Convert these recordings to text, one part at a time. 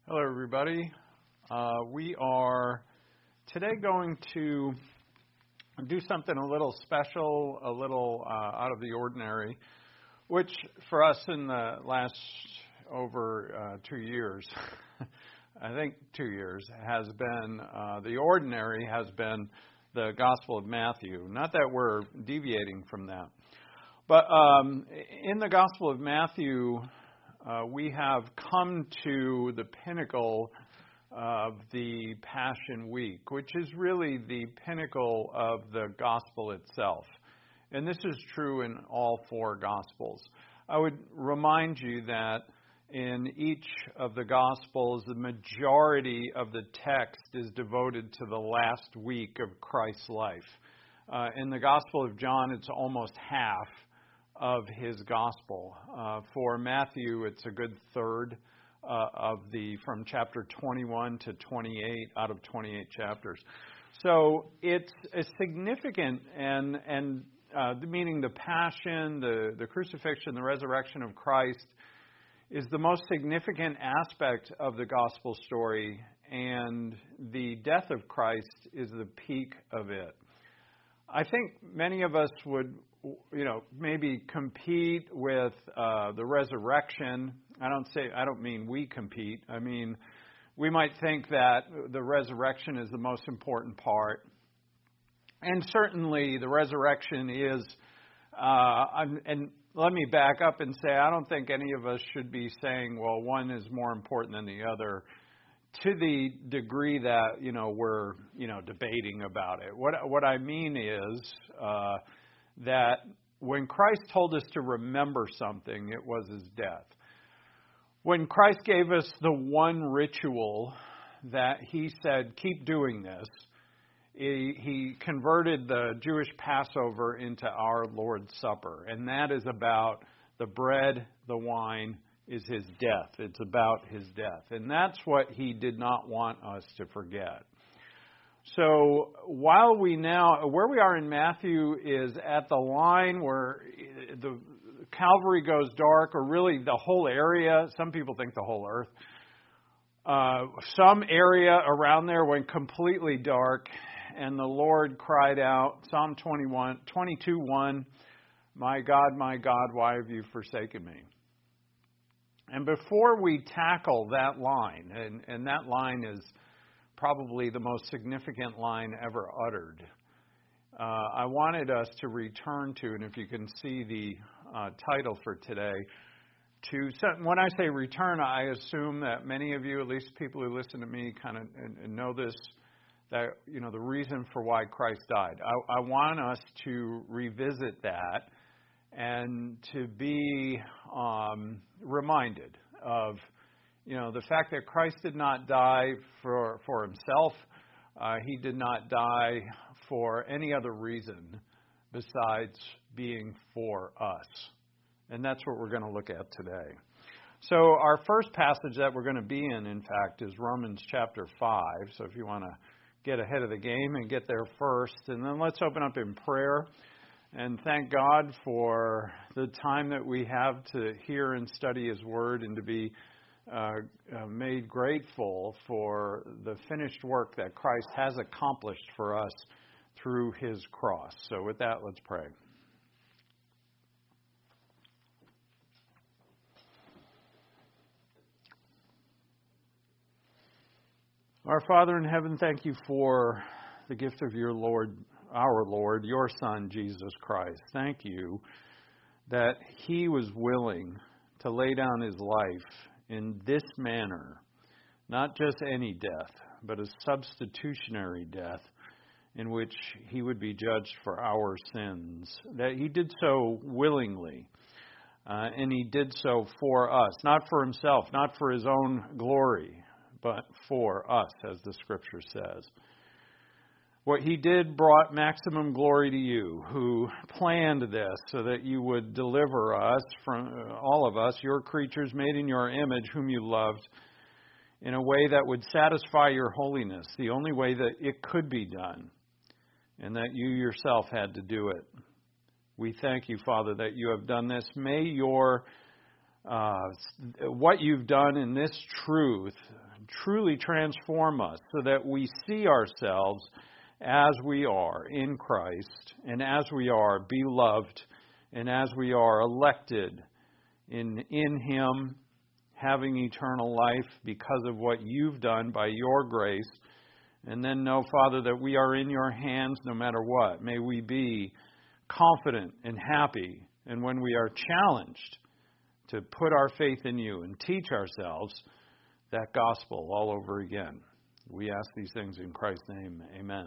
Hello, everybody. We are today going to do something a little special, a little out of the ordinary, which for us in the last over 2 years, I think 2 years, has been the ordinary has been the Gospel of Matthew. Not that we're deviating from that, but in the Gospel of Matthew, we have come to the pinnacle of the Passion Week, which is really the pinnacle of the gospel itself. And this is true in all four gospels. I would remind you that in each of the gospels, the majority of the text is devoted to the last week of Christ's life. In the Gospel of John, it's almost half of his gospel. For Matthew, it's a good third from chapter 21 to 28 out of 28 chapters. So it's a significant and meaning the passion, the crucifixion, the resurrection of Christ is the most significant aspect of the gospel story, and the death of Christ is the peak of it. I think many of us would maybe compete with the resurrection. I don't mean we compete. I mean, we might think that the resurrection is the most important part. And certainly the resurrection is, and let me back up and say, I don't think any of us should be saying, well, one is more important than the other, to the degree that, we're, debating about it. What I mean is that when Christ told us to remember something, it was his death. When Christ gave us the one ritual that he said, keep doing this, he converted the Jewish Passover into our Lord's Supper. And that is about the bread, the wine, is his death. It's about his death. And that's what he did not want us to forget. So while where we are in Matthew is at the line where the Calvary goes dark, or really the whole area, some people think the whole earth, some area around there went completely dark, and the Lord cried out, Psalm 22:1, my God, why have you forsaken me? And before we tackle that line, and that line is probably the most significant line ever uttered, I wanted us to return to, and if you can see the title for today, when I say return, I assume that many of you, at least people who listen to me, kind of know this, that, the reason for why Christ died. I want us to revisit that and to be reminded of, the fact that Christ did not die for himself. He did not die for any other reason besides being for us. And that's what we're going to look at today. So our first passage that we're going to be in fact, is Romans chapter 5. So if you want to get ahead of the game and get there first. And then let's open up in prayer and thank God for the time that we have to hear and study his word, and to be made grateful for the finished work that Christ has accomplished for us through his cross. So with that, let's pray. Our Father in heaven, thank you for the gift of your Lord, our Lord, your Son, Jesus Christ. Thank you that he was willing to lay down his life in this manner, not just any death, but a substitutionary death in which he would be judged for our sins. That he did so willingly, and he did so for us, not for himself, not for his own glory, but for us, as the Scripture says. What he did brought maximum glory to you, who planned this so that you would deliver us, from all of us, your creatures made in your image, whom you loved, in a way that would satisfy your holiness, the only way that it could be done, and that you yourself had to do it. We thank you, Father, that you have done this. May your what you've done in this truth truly transform us so that we see ourselves as we are in Christ, and as we are beloved, and as we are elected in Him, having eternal life because of what you've done by your grace. And then know, Father, that we are in your hands no matter what. May we be confident and happy, and when we are challenged, to put our faith in you and teach ourselves that gospel all over again. We ask these things in Christ's name. Amen.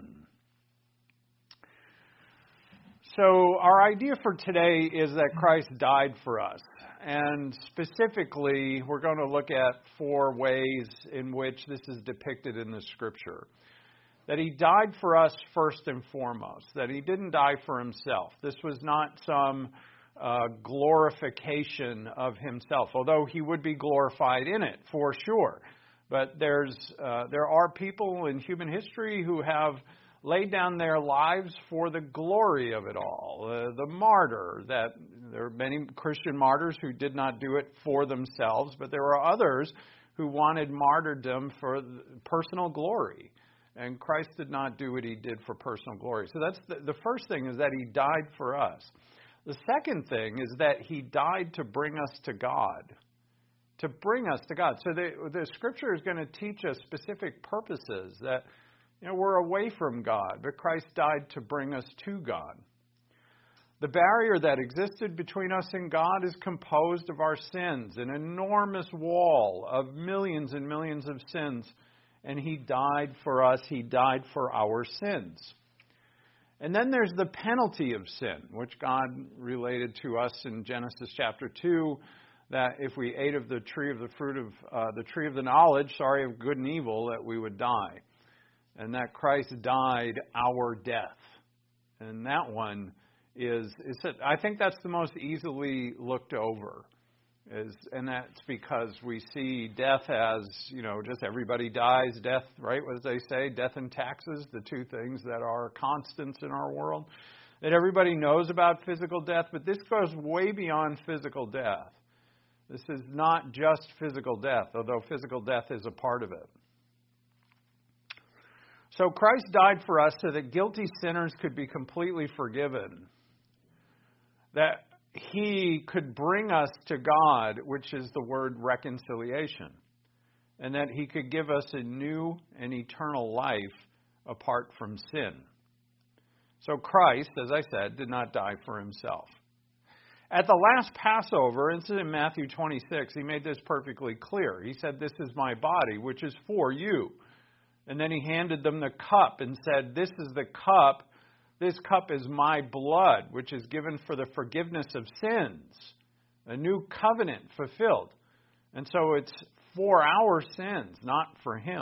So our idea for today is that Christ died for us. And specifically, we're going to look at 4 ways in which this is depicted in the Scripture. That He died for us first and foremost. That He didn't die for Himself. This was not some glorification of Himself, although He would be glorified in it, for sure. But there are people in human history who have laid down their lives for the glory of it all. The martyr, that there are many Christian martyrs who did not do it for themselves, but there are others who wanted martyrdom for personal glory. And Christ did not do what He did for personal glory. So that's the first thing, is that He died for us. The second thing is that He died to bring us to God. To bring us to God. So the Scripture is going to teach us specific purposes that, we're away from God, but Christ died to bring us to God. The barrier that existed between us and God is composed of our sins, an enormous wall of millions and millions of sins, and He died for us. He died for our sins. And then there's the penalty of sin, which God related to us in Genesis chapter 2, that if we ate of the tree of the fruit of the tree of the knowledge, of good and evil, that we would die. And that Christ died our death. And that one I think that's the most easily looked over. And that's because we see death as, just everybody dies. Death, right, what they say, death and taxes, the 2 things that are constants in our world. That everybody knows about physical death, but this goes way beyond physical death. This is not just physical death, although physical death is a part of it. So Christ died for us so that guilty sinners could be completely forgiven. That He could bring us to God, which is the word reconciliation. And that He could give us a new and eternal life apart from sin. So Christ, as I said, did not die for Himself. At the last Passover, this is in Matthew 26, He made this perfectly clear. He said, "This is my body, which is for you." And then He handed them the cup and said, "This is the cup. This cup is my blood, which is given for the forgiveness of sins." A new covenant fulfilled. And so it's for our sins, not for Him.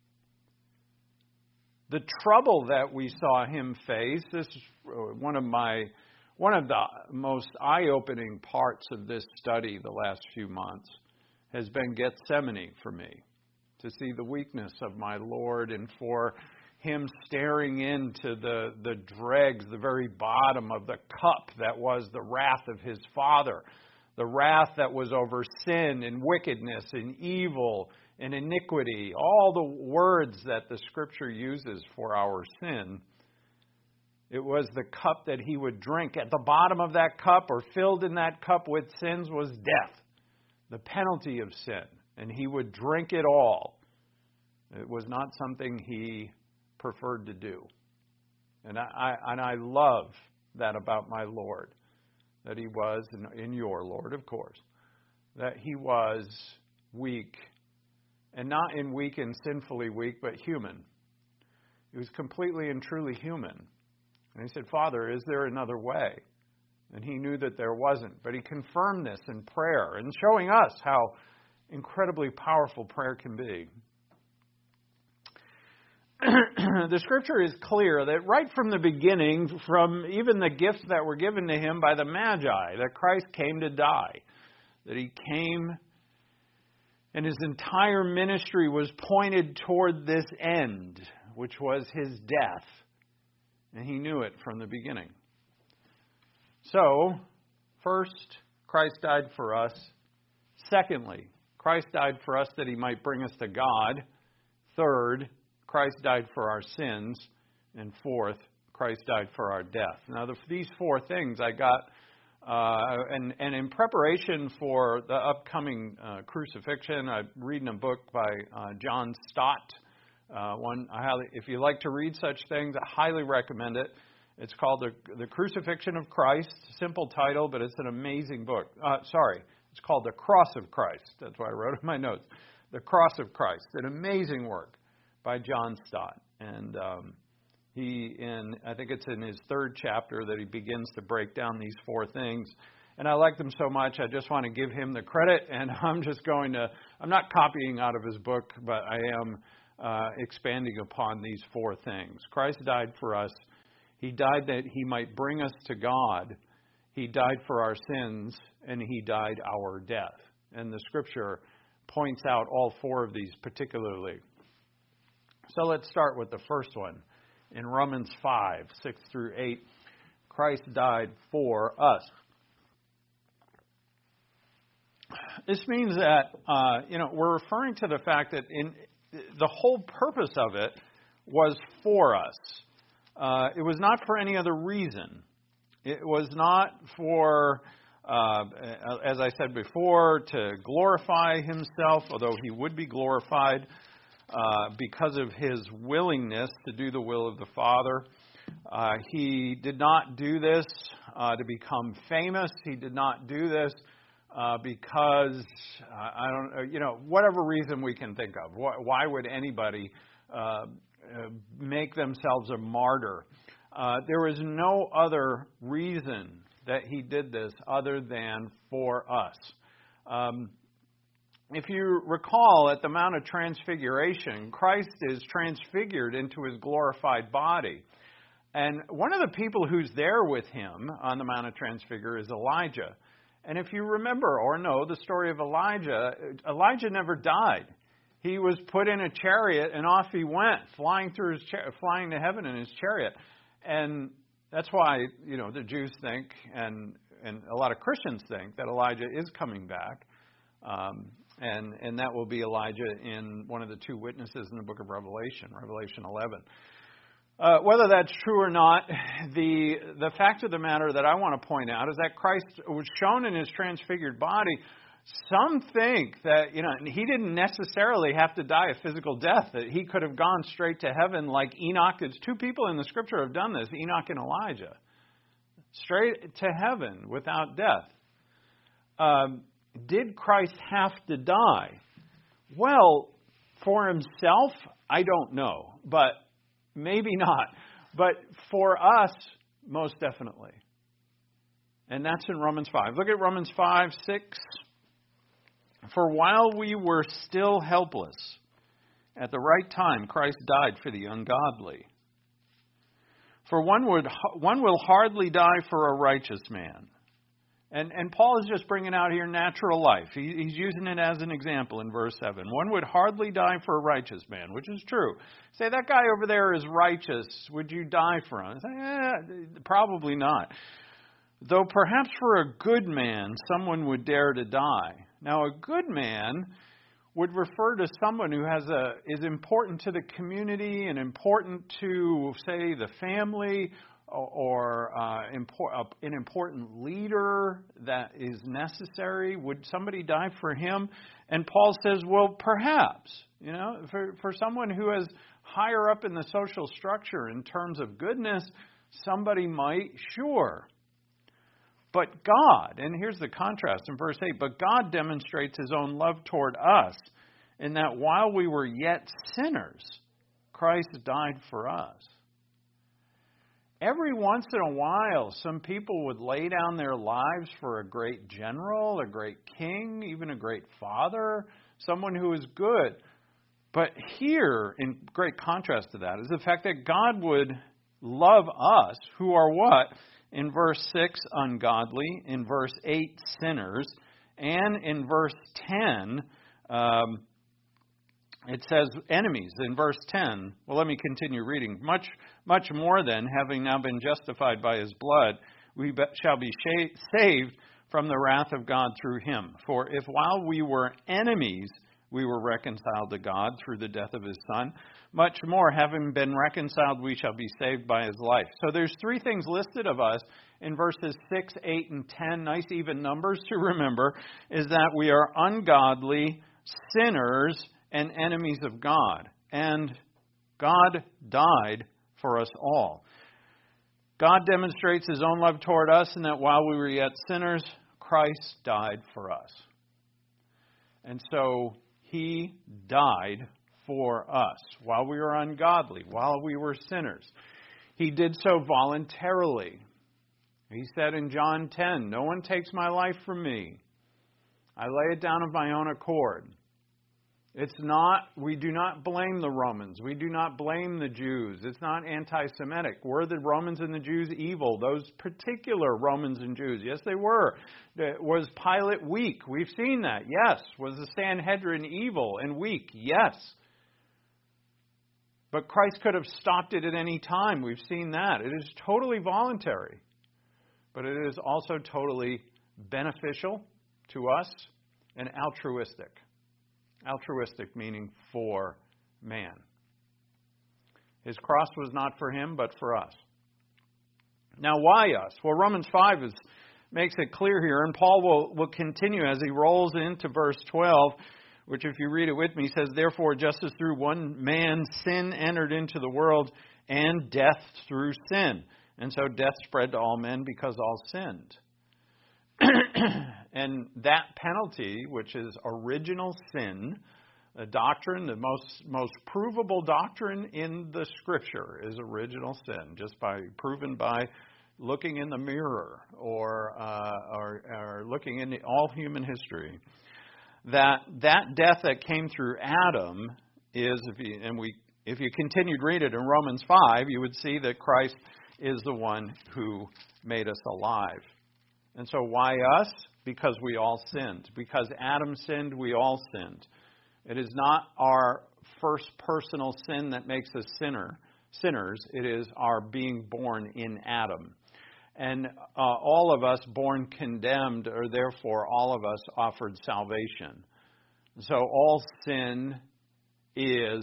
The trouble that we saw Him face, this is one of the most eye-opening parts of this study the last few months, has been Gethsemane for me. To see the weakness of my Lord, and for Him staring into the dregs, the very bottom of the cup that was the wrath of His Father. The wrath that was over sin and wickedness and evil and iniquity. All the words that the Scripture uses for our sin. It was the cup that He would drink. At the bottom of that cup, or filled in that cup with sins, was death. The penalty of sin. And He would drink it all. It was not something He preferred to do. And I love that about my Lord. That He was, in your Lord, of course, that He was weak. And not in weak and sinfully weak, but human. He was completely and truly human. And He said, "Father, is there another way?" And He knew that there wasn't. But He confirmed this in prayer, and showing us how incredibly powerful prayer can be. The Scripture is clear that right from the beginning, from even the gifts that were given to Him by the Magi, that Christ came to die. That He came, and His entire ministry was pointed toward this end, which was His death. And He knew it from the beginning. So, first, Christ died for us Secondly, Christ died for us that he might bring us to God. Third, Christ died for our sins. And fourth, Christ died for our death. Now, these four things I got, and in preparation for the upcoming crucifixion, I'm reading a book by John Stott. If you like to read such things, I highly recommend it. It's called The Crucifixion of Christ. Simple title, but it's an amazing book. It's called The Cross of Christ. That's why I wrote in my notes. The Cross of Christ. An amazing work by John Stott. And I think it's in his third chapter that he begins to break down these four things. And I like them so much, I just want to give him the credit. And I'm not copying out of his book, but I am expanding upon these four things. Christ died for us. He died that he might bring us to God. He died for our sins, and he died our death. And the Scripture points out all four of these particularly. So let's start with the first one. In Romans 5, 6 through 8, Christ died for us. This means that, we're referring to the fact that the whole purpose of it was for us. It was not for any other reason. It was not for, as I said before, to glorify himself, although he would be glorified because of his willingness to do the will of the Father. He did not do this to become famous. He did not do this because, whatever reason we can think of. Why would anybody make themselves a martyr? There was no other reason that he did this other than for us. If you recall, at the Mount of Transfiguration, Christ is transfigured into his glorified body. And one of the people who's there with him on the Mount of Transfiguration is Elijah. And if you remember or know the story of Elijah, Elijah never died. He was put in a chariot and off he went, flying to heaven in his chariot. And that's why, the Jews think, and a lot of Christians think, that Elijah is coming back. And that will be Elijah in one of the two witnesses in the book of Revelation, Revelation 11. Whether that's true or not, the fact of the matter that I want to point out is that Christ was shown in his transfigured body. Some think that, he didn't necessarily have to die a physical death, that he could have gone straight to heaven like Enoch. There's two people in the Scripture who have done this, Enoch and Elijah. Straight to heaven without death. Did Christ have to die? Well, for himself, I don't know, but maybe not. But for us, most definitely. And that's in Romans 5. Look at Romans 5, 6. For while we were still helpless, at the right time Christ died for the ungodly. For one will hardly die for a righteous man. And Paul is just bringing out here natural life. He's using it as an example in verse 7. One would hardly die for a righteous man, which is true. Say, that guy over there is righteous. Would you die for him? Say, probably not. Though perhaps for a good man, someone would dare to die. Now, a good man would refer to someone who is important to the community and important to, say, the family, or an important leader that is necessary. Would somebody die for him? And Paul says, well, perhaps, for someone who is higher up in the social structure in terms of goodness, somebody might, sure. But God, and here's the contrast in verse 8, but God demonstrates his own love toward us in that while we were yet sinners, Christ died for us. Every once in a while, some people would lay down their lives for a great general, a great king, even a great father, someone who is good. But here, in great contrast to that, is the fact that God would love us, who are what? In verse 6, ungodly. In verse 8, sinners. And in verse 10, it says enemies. In verse 10, well, let me continue reading. Much more then, having now been justified by his blood, we shall be saved from the wrath of God through him. For if while we were enemies, we were reconciled to God through the death of his Son, much more, having been reconciled, we shall be saved by his life. So there's three things listed of us in verses 6, 8, and 10, nice even numbers to remember, is that we are ungodly, sinners, and enemies of God. And God died for us all. God demonstrates his own love toward us in that while we were yet sinners, Christ died for us. And so he died for us while we were ungodly, while we were sinners. He did so voluntarily. He said in John 10, "No one takes my life from me. I lay it down of my own accord." We do not blame the Romans. We do not blame the Jews. It's not anti-Semitic. Were the Romans and the Jews evil? Those particular Romans and Jews? Yes, they were. Was Pilate weak? We've seen that. Yes. Was the Sanhedrin evil and weak? Yes. But Christ could have stopped it at any time. We've seen that. It is totally voluntary. But it is also totally beneficial to us and altruistic. Altruistic meaning for man. His cross was not for him, but for us. Now, why us? Well, Romans 5 makes it clear here, and Paul will continue as he rolls into verse 12, which if you read it with me, says, "Therefore, just as through one man sin entered into the world, and death through sin. And so death spread to all men because all sinned." And that penalty, which is original sin, a doctrine, the most provable doctrine in the Scripture is original sin, just proven by looking in the mirror or looking into all human history. That death that came through Adam is, if you continued read it in Romans 5, you would see that Christ is the one who made us alive. And so why us? Because we all sinned. Because Adam sinned, we all sinned. It is not our first personal sin that makes us sinners. It is our being born in Adam. And all of us born condemned are therefore all of us offered salvation. So all sin is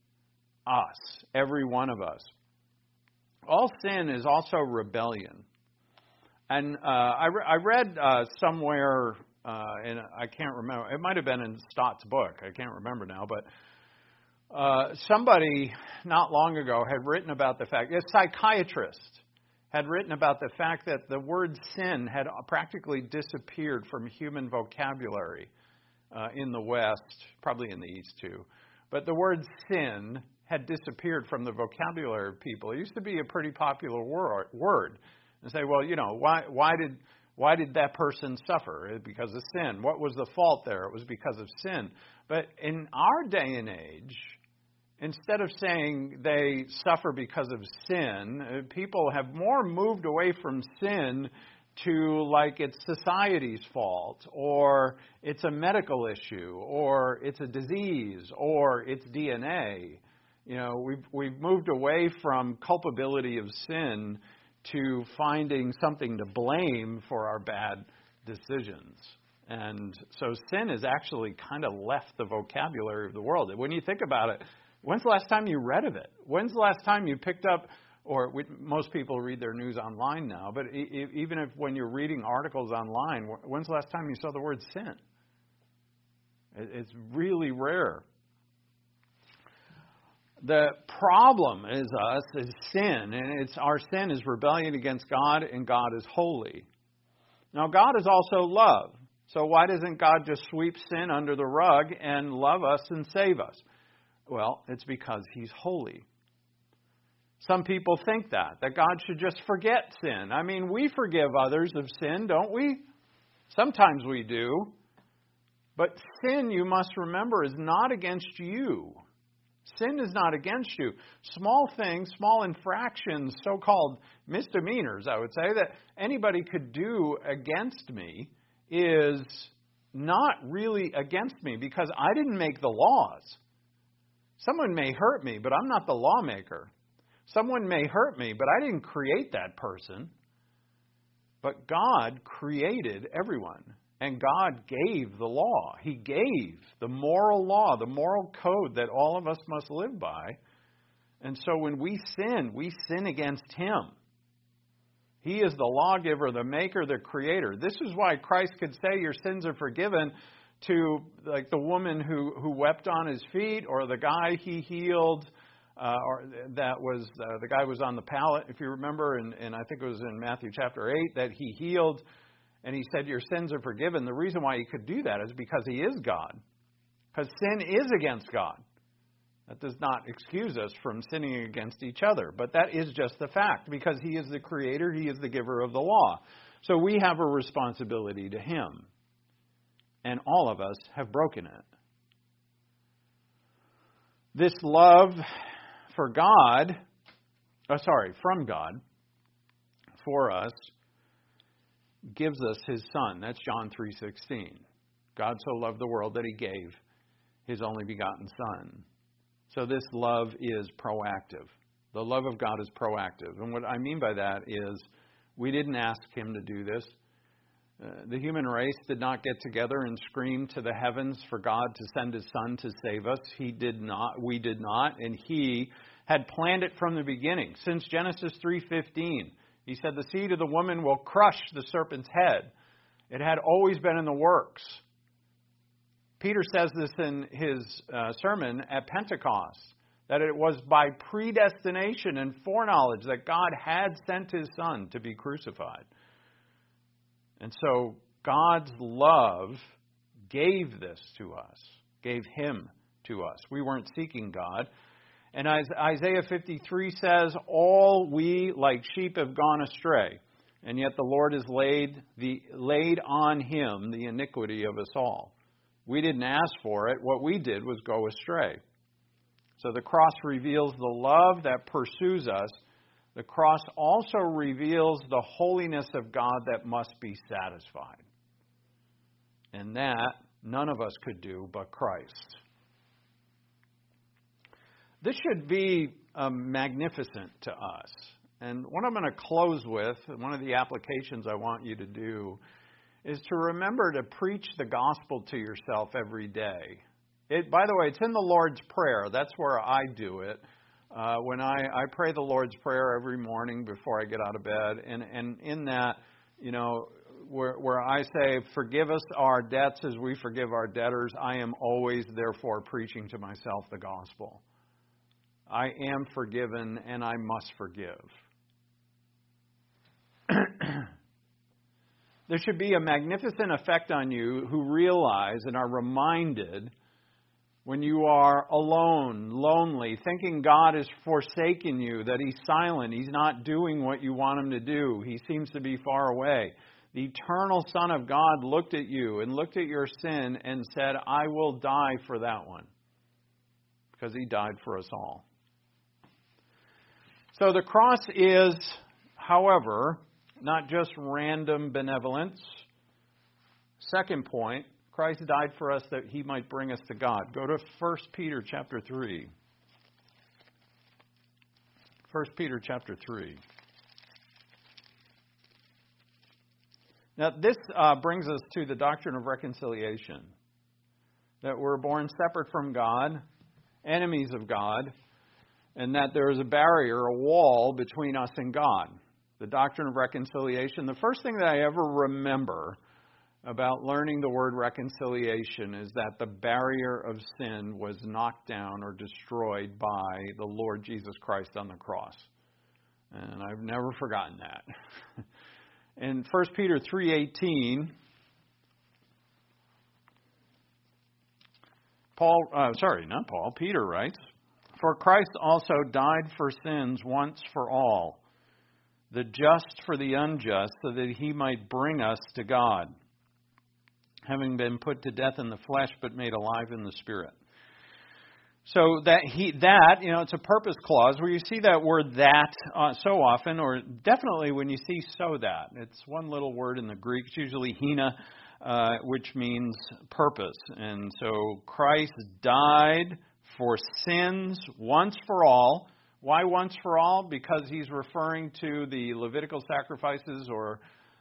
us, every one of us. All sin is also rebellion. And I read somewhere, and I can't remember, it might have been in Stott's book, I can't remember now, but somebody not long ago had written about the fact, a psychiatrist had written about the fact that the word sin had practically disappeared from human vocabulary in the West, probably in the East too. But the word sin had disappeared from the vocabulary of people. It used to be a pretty popular word. And say, well, why did that person suffer? Because of sin. What was the fault there? It was because of sin. But in our day and age, instead of saying they suffer because of sin, people have more moved away from sin to like it's society's fault, or it's a medical issue, or it's a disease, or it's DNA. We've moved away from culpability of sin to finding something to blame for our bad decisions. And so sin has actually kind of left the vocabulary of the world. When you think about it, when's the last time you read of it? When's the last time you picked up, most people read their news online now, but even if when you're reading articles online, when's the last time you saw the word sin? It's really rare. The problem is sin, and our sin is rebellion against God, and God is holy. Now, God is also love. So why doesn't God just sweep sin under the rug and love us and save us? Well, it's because He's holy. Some people think that God should just forget sin. I mean, we forgive others of sin, don't we? Sometimes we do. But sin, you must remember, is not against you. Sin is not against you. Small things, small infractions, so-called misdemeanors, I would say, that anybody could do against me is not really against me because I didn't make the laws. Someone may hurt me, but I'm not the lawmaker. Someone may hurt me, but I didn't create that person. But God created everyone. And God gave the law. He gave the moral law, the moral code that all of us must live by. And so when we sin against Him. He is the lawgiver, the maker, the creator. This is why Christ could say your sins are forgiven to like the woman who wept on His feet, or the guy He healed, or that was the guy was on the pallet, if you remember, and I think it was in Matthew chapter 8 that He healed. And He said, your sins are forgiven. The reason why He could do that is because He is God. Because sin is against God. That does not excuse us from sinning against each other. But that is just the fact. Because He is the creator. He is the giver of the law. So we have a responsibility to Him. And all of us have broken it. This love from God, for us, gives us His Son. That's John 3:16. God so loved the world that He gave His only begotten Son. So this love is proactive. The love of God is proactive. And what I mean by that is we didn't ask Him to do this. The human race did not get together and scream to the heavens for God to send His Son to save us. He did not. We did not. And He had planned it from the beginning. Since Genesis 3:15. He said the seed of the woman will crush the serpent's head. It had always been in the works. Peter says this in his sermon at Pentecost, that it was by predestination and foreknowledge that God had sent His Son to be crucified. And so God's love gave this to us, gave Him to us. We weren't seeking God. And as Isaiah 53 says, all we like sheep have gone astray, and yet the Lord has laid on Him the iniquity of us all. We didn't ask for it. What we did was go astray. So the cross reveals the love that pursues us. The cross also reveals the holiness of God that must be satisfied. And that none of us could do but Christ. This should be magnificent to us. And what I'm going to close with, one of the applications I want you to do, is to remember to preach the gospel to yourself every day. By the way, it's in the Lord's Prayer. That's where I do it. When I pray the Lord's Prayer every morning before I get out of bed. And in that, where I say, forgive us our debts as we forgive our debtors, I am always, therefore, preaching to myself the gospel. I am forgiven and I must forgive. There should be a magnificent effect on you who realize and are reminded when you are alone, lonely, thinking God has forsaken you, that He's silent, He's not doing what you want Him to do, He seems to be far away. The eternal Son of God looked at you and looked at your sin and said, I will die for that one. Because He died for us all. So the cross is, however, not just random benevolence. Second point, Christ died for us that He might bring us to God. Go to 1 Peter chapter 3. 1 Peter chapter 3. Now this brings us to the doctrine of reconciliation. That we're born separate from God, enemies of God, and that there is a barrier, a wall between us and God. The doctrine of reconciliation. The first thing that I ever remember about learning the word reconciliation is that the barrier of sin was knocked down or destroyed by the Lord Jesus Christ on the cross. And I've never forgotten that. In 1 Peter 3:18, Peter writes, for Christ also died for sins once for all, the just for the unjust, so that He might bring us to God, having been put to death in the flesh, but made alive in the Spirit. So it's a purpose clause where you see that word that so often, or definitely when you see so that. It's one little word in the Greek. It's usually hina, which means purpose. And so Christ died for sins once for all. Why once for all? Because He's referring to the Levitical sacrifices or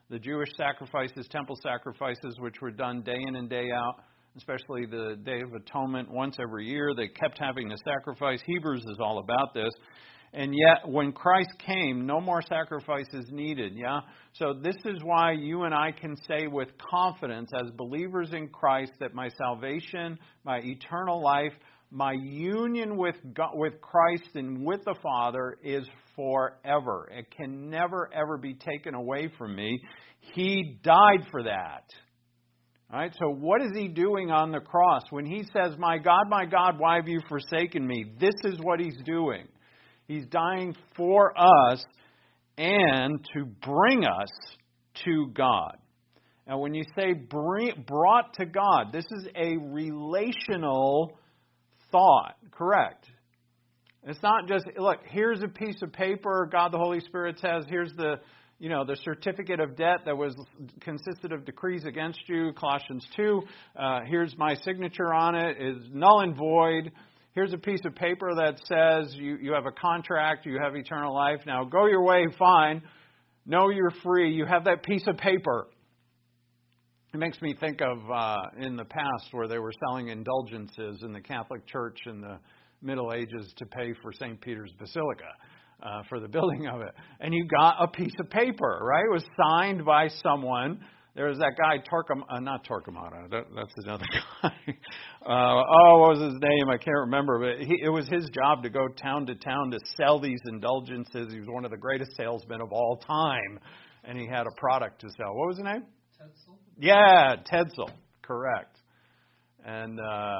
the Jewish sacrifices, temple sacrifices, which were done day in and day out, especially the Day of Atonement once every year. They kept having to sacrifice. Hebrews is all about this. And yet, when Christ came, no more sacrifices needed, yeah? So this is why you and I can say with confidence, as believers in Christ, that my salvation, my eternal life, my union with God, with Christ and with the Father is forever. It can never, ever be taken away from me. He died for that. All right, so what is He doing on the cross? When He says, my God, why have you forsaken me? This is what He's doing. He's dying for us and to bring us to God. Now, when you say brought to God, this is a relational thought, correct? It's not just, look, here's a piece of paper, God the Holy Spirit says, here's the certificate of debt that consisted of decrees against you, Colossians 2. Here's my signature on it, is null and void. Here's a piece of paper that says you have a contract, you have eternal life. Now go your way, fine. No, you're free. You have that piece of paper. It makes me think of in the past where they were selling indulgences in the Catholic Church in the Middle Ages to pay for St. Peter's Basilica, for the building of it. And you got a piece of paper, right? It was signed by someone. There was that guy, not Torquemada, that's another guy. What was his name? I can't remember. But it was his job to go town to town to sell these indulgences. He was one of the greatest salesmen of all time. And he had a product to sell. What was his name? Tetzel? Yeah, Tetzel. Correct. And,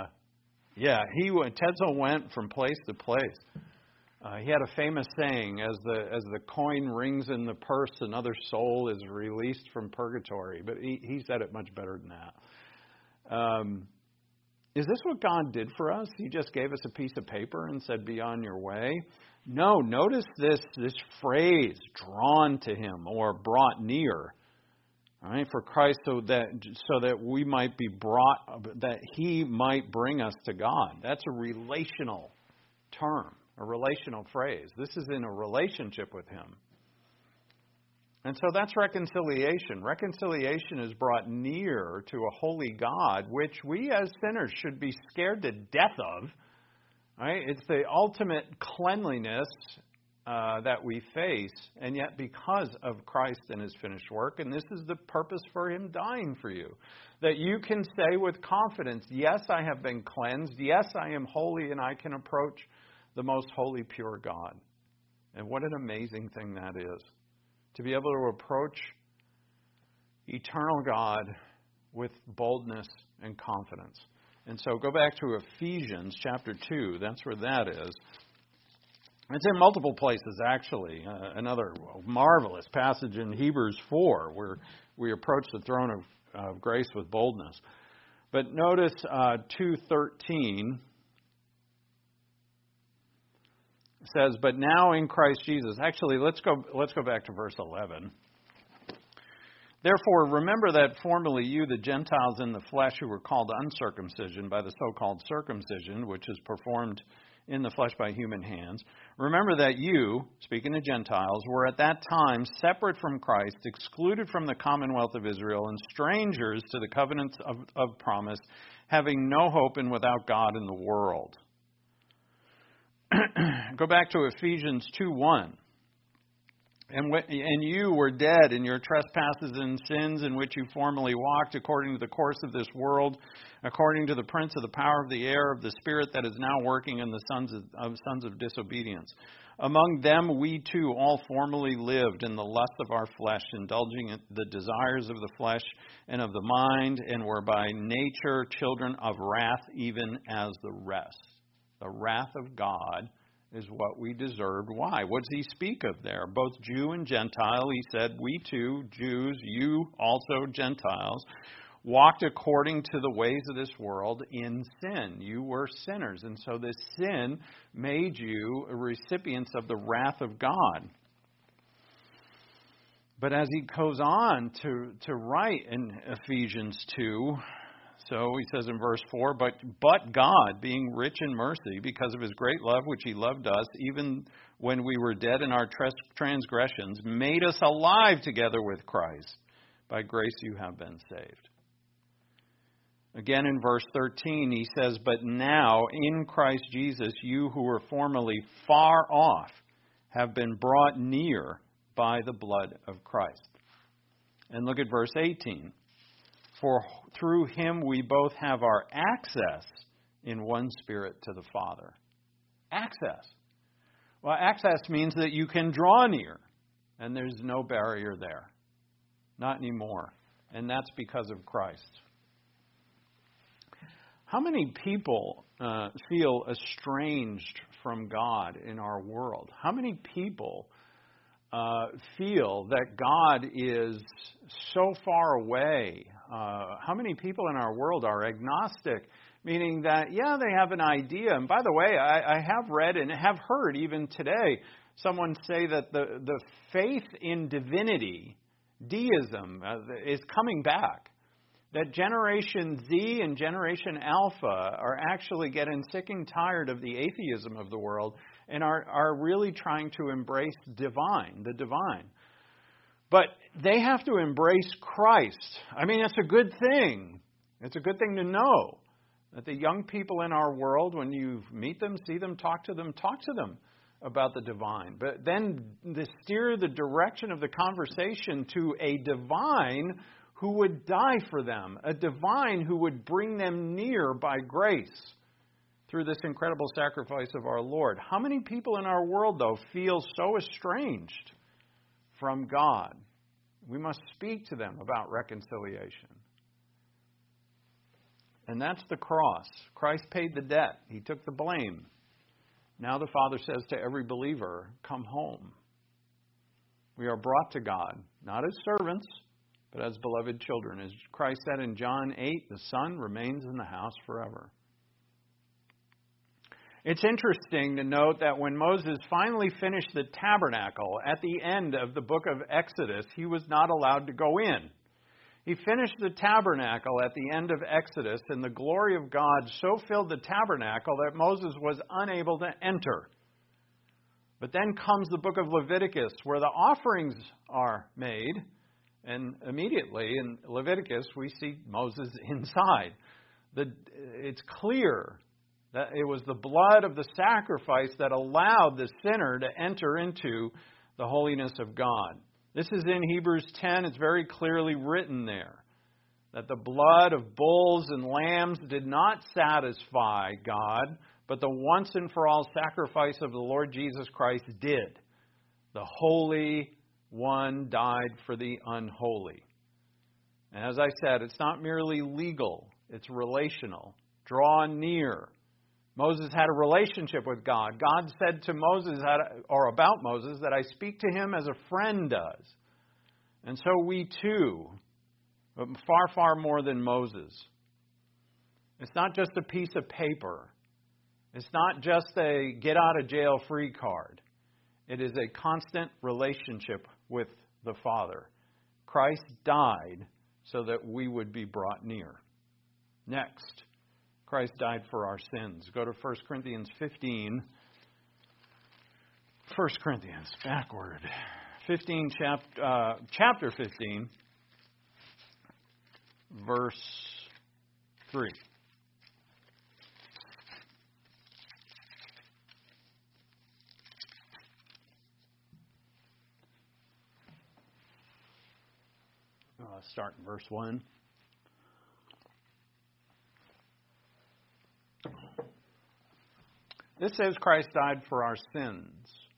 Tetzel went from place to place. He had a famous saying, as the coin rings in the purse, another soul is released from purgatory. But he said it much better than that. Is this what God did for us? He just gave us a piece of paper and said, be on your way? No, notice this phrase, drawn to Him or brought near. All right, for Christ, so that we might be brought, that He might bring us to God. That's a relational term. A relational phrase. This is in a relationship with Him. And so that's reconciliation. Reconciliation is brought near to a holy God, which we as sinners should be scared to death of. Right? It's the ultimate cleanliness that we face, and yet because of Christ and His finished work, and this is the purpose for Him dying for you, that you can say with confidence, yes, I have been cleansed, yes, I am holy, and I can approach the most holy, pure God. And what an amazing thing that is. To be able to approach eternal God with boldness and confidence. And so go back to Ephesians chapter 2. That's where that is. It's in multiple places, actually. Another marvelous passage in Hebrews 4, where we approach the throne of grace with boldness. But notice 2:13. Says, but now in Christ Jesus. Actually, let's go back to verse 11. Therefore, remember that formerly you, the Gentiles in the flesh, who were called uncircumcision by the so-called circumcision, which is performed in the flesh by human hands. Remember that you, speaking to Gentiles, were at that time separate from Christ, excluded from the commonwealth of Israel, and strangers to the covenants of promise, having no hope and without God in the world. Go back to Ephesians 2:1. And you were dead in your trespasses and sins in which you formerly walked according to the course of this world, according to the prince of the power of the air, of the spirit that is now working in the sons of disobedience. Among them we too all formerly lived in the lust of our flesh, indulging in the desires of the flesh and of the mind, and were by nature children of wrath, even as the rest. The wrath of God is what we deserved. Why? What does he speak of there? Both Jew and Gentile. He said, we too, Jews, you also Gentiles, walked according to the ways of this world in sin. You were sinners. And so this sin made you recipients of the wrath of God. But as he goes on to write in Ephesians 2, so he says in verse 4, but God, being rich in mercy, because of his great love which he loved us, even when we were dead in our transgressions, made us alive together with Christ. By grace you have been saved. Again in verse 13 he says, but now in Christ Jesus you who were formerly far off have been brought near by the blood of Christ. And look at verse 18. For through him we both have our access in one Spirit to the Father. Access. Well, access means that you can draw near, and there's no barrier there. Not anymore. And that's because of Christ. How many people feel estranged from God in our world? How many people feel that God is so far away? How many people in our world are agnostic, meaning that, yeah, they have an idea. And by the way, I have read and have heard even today someone say that the faith in divinity, deism, is coming back. That Generation Z and Generation Alpha are actually getting sick and tired of the atheism of the world and are really trying to embrace the divine. But they have to embrace Christ. I mean, it's a good thing. It's a good thing to know that the young people in our world, when you meet them, see them, talk to them about the divine. But then to steer the direction of the conversation to a divine who would die for them, a divine who would bring them near by grace through this incredible sacrifice of our Lord. How many people in our world, though, feel so estranged from God? We must speak to them about reconciliation. And that's the cross. Christ paid the debt. He took the blame. Now the Father says to every believer, come home. We are brought to God, not as servants, but as beloved children. As Christ said in John 8, the Son remains in the house forever. It's interesting to note that when Moses finally finished the tabernacle at the end of the book of Exodus, he was not allowed to go in. He finished the tabernacle at the end of Exodus, and the glory of God so filled the tabernacle that Moses was unable to enter. But then comes the book of Leviticus, where the offerings are made. And immediately in Leviticus, we see Moses inside. It's clear that it was the blood of the sacrifice that allowed the sinner to enter into the holiness of God. This is in Hebrews 10. It's very clearly written there that the blood of bulls and lambs did not satisfy God, but the once and for all sacrifice of the Lord Jesus Christ did. The Holy One died for the unholy. And as I said, it's not merely legal, it's relational. Draw near. Moses had a relationship with God. God said to Moses, or about Moses, that I speak to him as a friend does. And so we too, but far, far more than Moses. It's not just a piece of paper. It's not just a get out of jail free card. It is a constant relationship with the Father. Christ died so that we would be brought near. Next, Christ died for our sins. Go to 1 Corinthians 15. 1 Corinthians, backward. Chapter 15, verse 3. Start in verse 1. This says Christ died for our sins.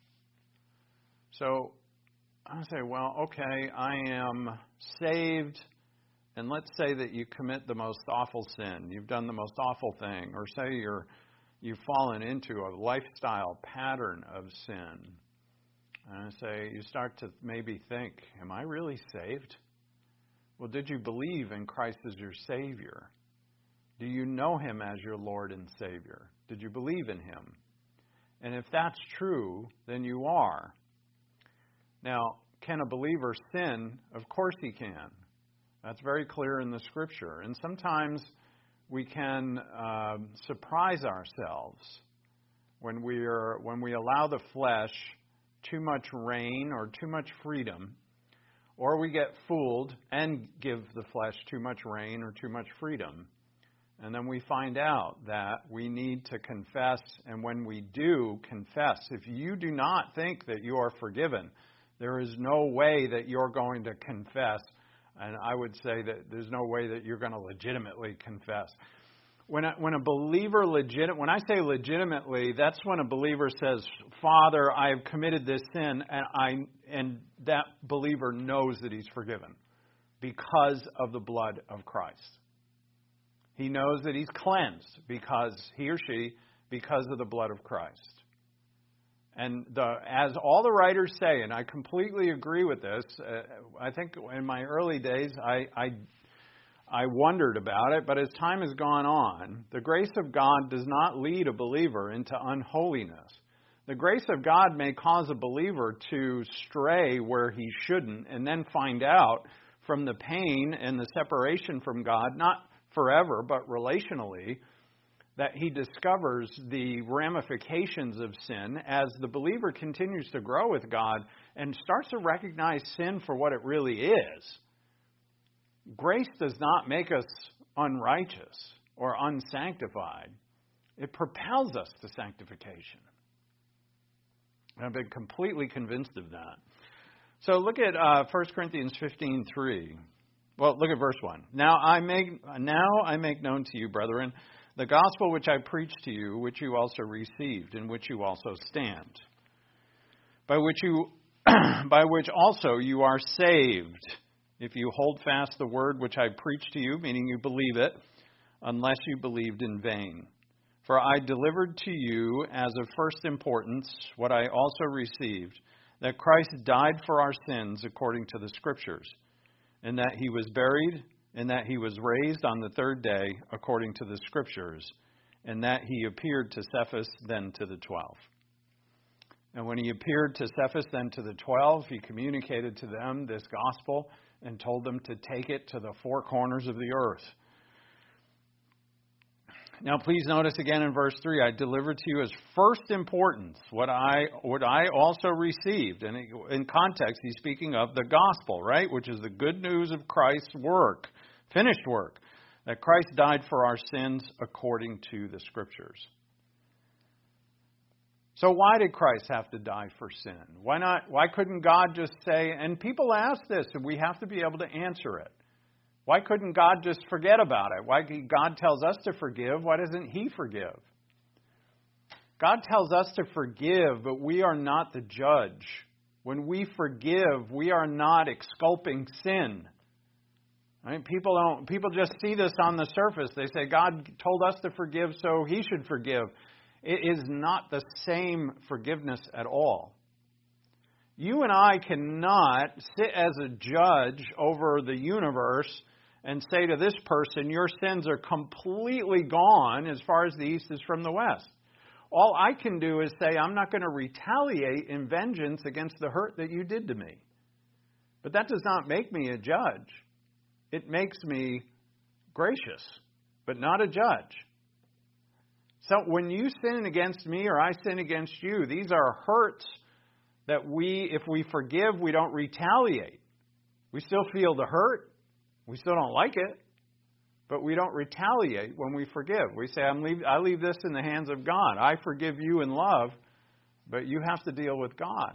So I say, well, okay, I am saved, and let's say that you commit the most awful sin. You've done the most awful thing, or say you've fallen into a lifestyle pattern of sin. And I say, you start to maybe think, am I really saved? Well, did you believe in Christ as your Savior? Do you know Him as your Lord and Savior? Did you believe in Him? And if that's true, then you are. Now, can a believer sin? Of course he can. That's very clear in the Scripture. And sometimes we can surprise ourselves when we allow the flesh too much reign or too much freedom, or we get fooled and give the flesh too much reign or too much freedom. And then we find out that we need to confess, and when we do confess, if you do not think that you are forgiven, there is no way that you're going to confess, and I would say that there's no way that you're going to legitimately confess. When a believer when I say legitimately, that's when a believer says, Father, I have committed this sin, and that believer knows that he's forgiven because of the blood of Christ. He knows that he's cleansed because of the blood of Christ. And as all the writers say, and I completely agree with this, I think in my early days I wondered about it, but as time has gone on, the grace of God does not lead a believer into unholiness. The grace of God may cause a believer to stray where he shouldn't and then find out from the pain and the separation from God, not forever, but relationally, that he discovers the ramifications of sin as the believer continues to grow with God and starts to recognize sin for what it really is. Grace does not make us unrighteous or unsanctified. It propels us to sanctification. I've been completely convinced of that. So look at 1 Corinthians 15:3. Well, look at verse 1. Now I make known to you, brethren, the gospel which I preached to you, which you also received, in which you also stand, by which also you are saved, if you hold fast the word which I preached to you, meaning you believe it, unless you believed in vain. For I delivered to you as of first importance what I also received, that Christ died for our sins according to the Scriptures, and that he was buried, and that he was raised on the third day according to the Scriptures, and that he appeared to Cephas, then to the 12. And when he appeared to Cephas, then to the 12, he communicated to them this gospel and told them to take it to the four corners of the earth. Now, please notice again in verse 3, I delivered to you as first importance what I also received. And in context, he's speaking of the gospel, right? Which is the good news of Christ's work, finished work, that Christ died for our sins according to the Scriptures. So why did Christ have to die for sin? Why not? Why couldn't God just say, and people ask this, and we have to be able to answer it. Why couldn't God just forget about it? Why God tells us to forgive, why doesn't he forgive? God tells us to forgive, but we are not the judge. When we forgive, we are not exculping sin. Right? People just see this on the surface. They say, God told us to forgive, so he should forgive. It is not the same forgiveness at all. You and I cannot sit as a judge over the universe and say to this person, your sins are completely gone as far as the east is from the west. All I can do is say, I'm not going to retaliate in vengeance against the hurt that you did to me. But that does not make me a judge. It makes me gracious, but not a judge. So when you sin against me or I sin against you, these are hurts that if we forgive, we don't retaliate. We still feel the hurt. We still don't like it. But we don't retaliate when we forgive. We say, I leave this in the hands of God. I forgive you in love, but you have to deal with God.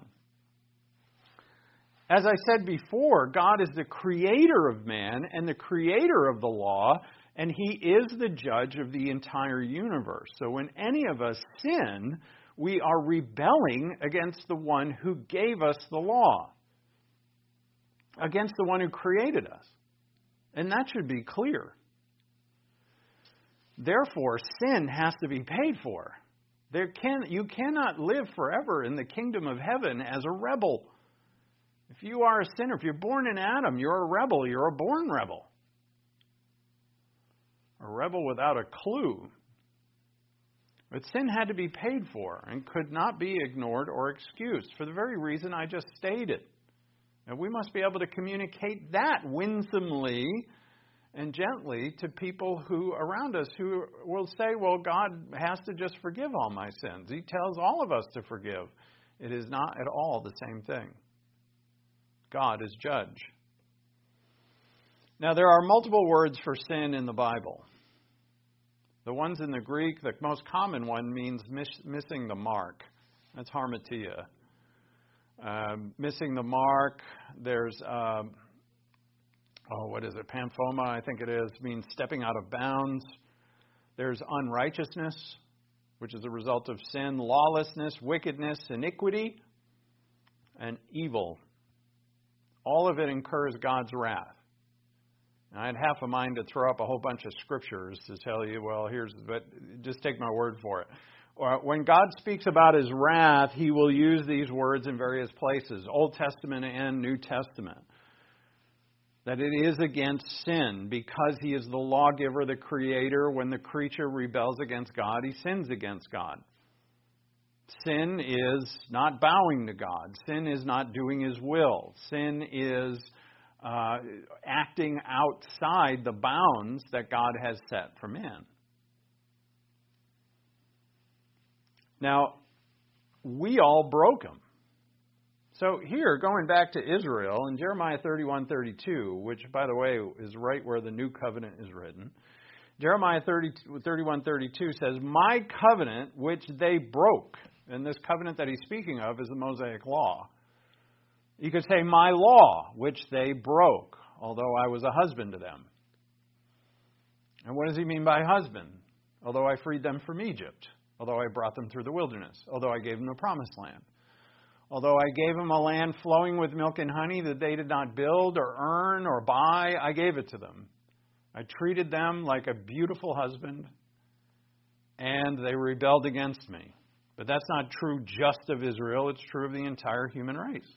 As I said before, God is the creator of man and the creator of the law, and he is the judge of the entire universe. So when any of us sin, we are rebelling against the one who gave us the law, against the one who created us. And that should be clear. Therefore, sin has to be paid for. You cannot live forever in the kingdom of heaven as a rebel. If you are a sinner, if you're born in Adam, you're a rebel. You're a born rebel. A rebel without a clue. But sin had to be paid for and could not be ignored or excused for the very reason I just stated. And we must be able to communicate that winsomely and gently to people who around us who will say, well, God has to just forgive all my sins. He tells all of us to forgive. It is not at all the same thing. God is judge. Now, there are multiple words for sin in the Bible. The ones in the Greek, the most common one means missing the mark. That's harmatia. Missing the mark. There's, Pamphoma, I think it is, means stepping out of bounds. There's unrighteousness, which is a result of sin, lawlessness, wickedness, iniquity, and evil. All of it incurs God's wrath. Now, I had half a mind to throw up a whole bunch of scriptures to tell you, but just take my word for it. When God speaks about His wrath, He will use these words in various places, Old Testament and New Testament. That it is against sin because He is the lawgiver, the creator. When the creature rebels against God, he sins against God. Sin is not bowing to God. Sin is not doing His will. Sin is acting outside the bounds that God has set for man. Now, we all broke Him. So here, going back to Israel, in Jeremiah 31:32, which, by the way, is right where the New Covenant is written, Jeremiah 31:32 says, "My covenant which they broke," and this covenant that he's speaking of is the Mosaic Law. You could say, "My law, which they broke, although I was a husband to them." And what does he mean by husband? Although I freed them from Egypt, although I brought them through the wilderness, although I gave them the promised land. Although I gave them a land flowing with milk and honey that they did not build or earn or buy, I gave it to them. I treated them like a beautiful husband, and they rebelled against me. But that's not true just of Israel. It's true of the entire human race.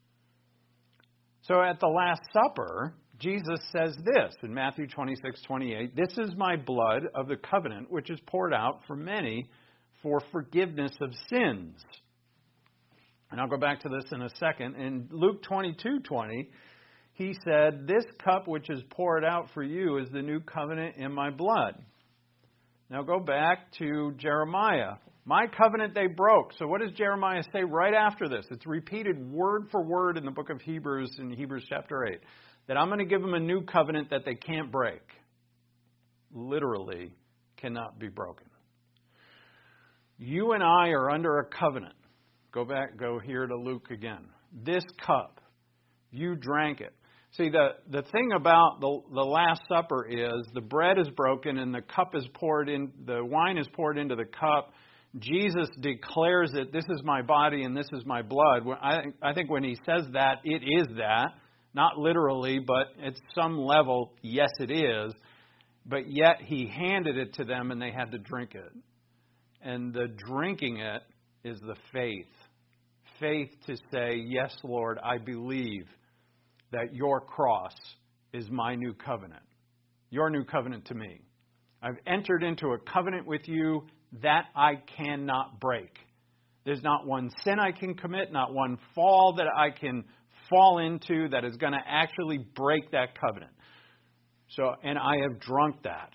So at the Last Supper, Jesus says this in Matthew 26:28, "This is my blood of the covenant, which is poured out for many for forgiveness of sins." And I'll go back to this in a second. In Luke 22:20, he said, "This cup which is poured out for you is the new covenant in my blood." Now go back to Jeremiah. My covenant they broke. So what does Jeremiah say right after this? It's repeated word for word in the book of Hebrews, in Hebrews chapter 8, that I'm going to give them a new covenant that they can't break. Literally cannot be broken. You and I are under a covenant. Go here to Luke again. This cup, you drank it. See, the thing about the Last Supper is the bread is broken and the cup is poured in, the wine is poured into the cup. Jesus declares it, this is my body and this is my blood. I think when he says that, it is that. Not literally, but at some level, yes, it is. But yet he handed it to them and they had to drink it. And the drinking it is the faith. Faith to say, yes, Lord, I believe that your cross is my new covenant. Your new covenant to me. I've entered into a covenant with you that I cannot break. There's not one sin I can commit, not one fall that I can fall into that is going to actually break that covenant. And I have drunk that.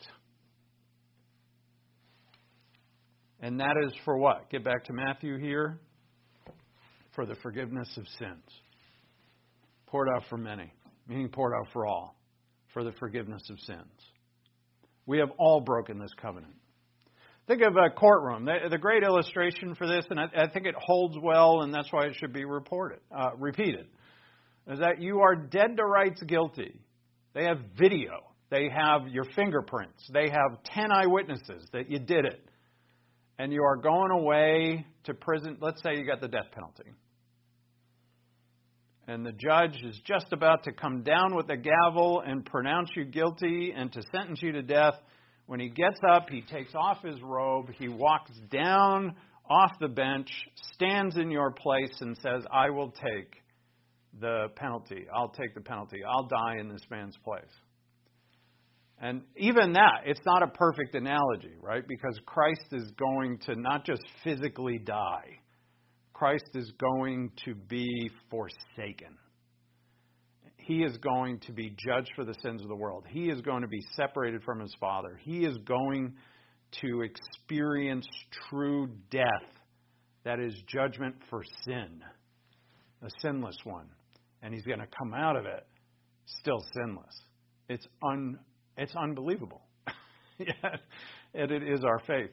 And that is for what? Get back to Matthew here. For the forgiveness of sins. Poured out for many, meaning poured out for all. For the forgiveness of sins. We have all broken this covenant. Think of a courtroom. The great illustration for this, and I think it holds well, and that's why it should be repeated, is that you are dead to rights guilty. They have video. They have your fingerprints. They have 10 eyewitnesses that you did it. And you are going away to prison. Let's say you got the death penalty. And the judge is just about to come down with the gavel and pronounce you guilty and to sentence you to death. When he gets up, he takes off his robe, he walks down off the bench, stands in your place and says, I will take the penalty. I'll take the penalty. I'll die in this man's place. And even that, it's not a perfect analogy, right? Because Christ is going to not just physically die. Christ is going to be forsaken. He is going to be judged for the sins of the world. He is going to be separated from his Father. He is going to experience true death. That is judgment for sin. A sinless one. and he's going to come out of it still sinless. It's unbelievable. Yeah, and it is our faith.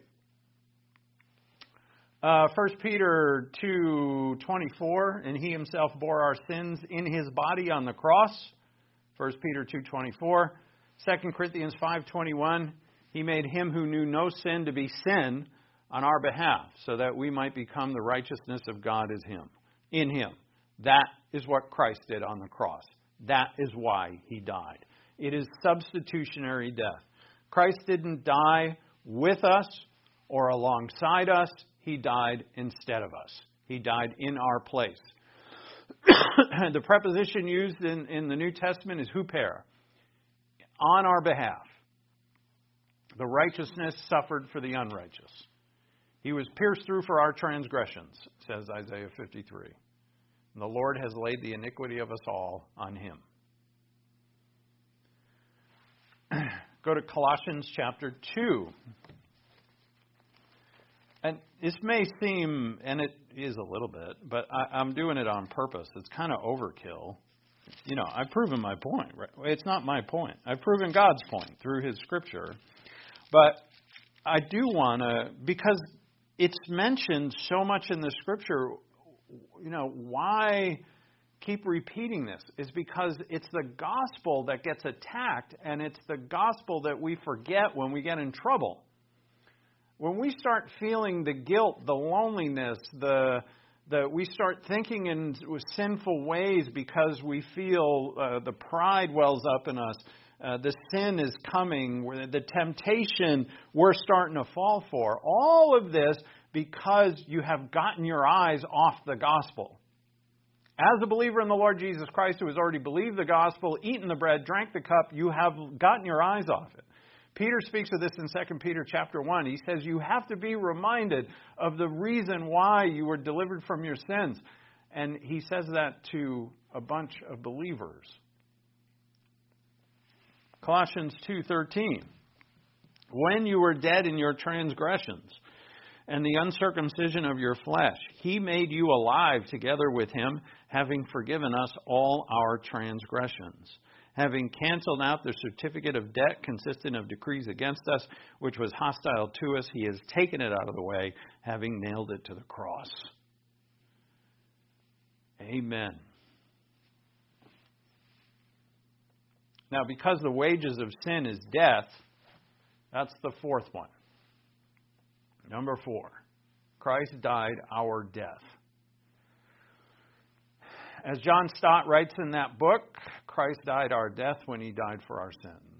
1 Peter 2:24, and he himself bore our sins in his body on the cross. 1 Peter 2:24. 2 Corinthians 5:21, he made him who knew no sin to be sin on our behalf, so that we might become the righteousness of God in him. That is what Christ did on the cross. That is why he died. It is substitutionary death. Christ didn't die with us or alongside us. He died instead of us. He died in our place. The preposition used in the New Testament is huper, on our behalf. The righteousness suffered for the unrighteous. He was pierced through for our transgressions, says Isaiah 53. And the Lord has laid the iniquity of us all on him. Go to Colossians chapter 2. And this may seem, and it is a little bit, but I'm doing it on purpose. It's kind of overkill. You know, I've proven my point. Right? It's not my point. I've proven God's point through his scripture. But I do want to, because it's mentioned so much in the scripture, you know, why keep repeating this? Is because it's the gospel that gets attacked, and it's the gospel that we forget when we get in trouble. When we start feeling the guilt, the loneliness, we start thinking in sinful ways because we feel the pride wells up in us, the sin is coming, the temptation we're starting to fall for. All of this because you have gotten your eyes off the gospel. As a believer in the Lord Jesus Christ who has already believed the gospel, eaten the bread, drank the cup, you have gotten your eyes off it. Peter speaks of this in 2 Peter chapter 1. He says you have to be reminded of the reason why you were delivered from your sins. And he says that to a bunch of believers. Colossians 2:13. When you were dead in your transgressions and the uncircumcision of your flesh, he made you alive together with him, having forgiven us all our transgressions. Having canceled out the certificate of debt consisting of decrees against us, which was hostile to us, he has taken it out of the way, having nailed it to the cross. Amen. Now, because the wages of sin is death, that's the fourth one. Number 4, Christ died our death. As John Stott writes in that book, Christ died our death when he died for our sins.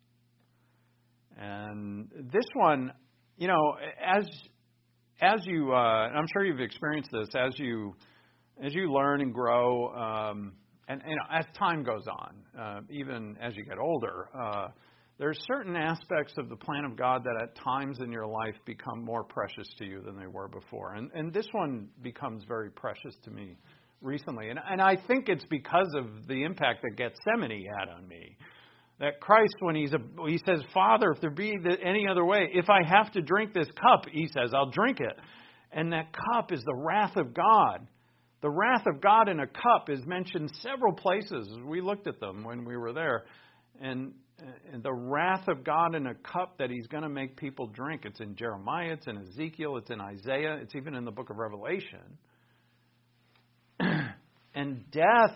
And this one, you know, as you, I'm sure you've experienced this, as you learn and grow, and as time goes on, even as you get older, there's certain aspects of the plan of God that at times in your life become more precious to you than they were before. And this one becomes very precious to me recently. And I think it's because of the impact that Gethsemane had on me. That Christ, when he says, Father, if there be any other way, if I have to drink this cup, he says, I'll drink it. And that cup is the wrath of God. The wrath of God in a cup is mentioned several places. We looked at them when we were there. And the wrath of God in a cup that he's going to make people drink. It's in Jeremiah, it's in Ezekiel, it's in Isaiah, it's even in the book of Revelation. And death,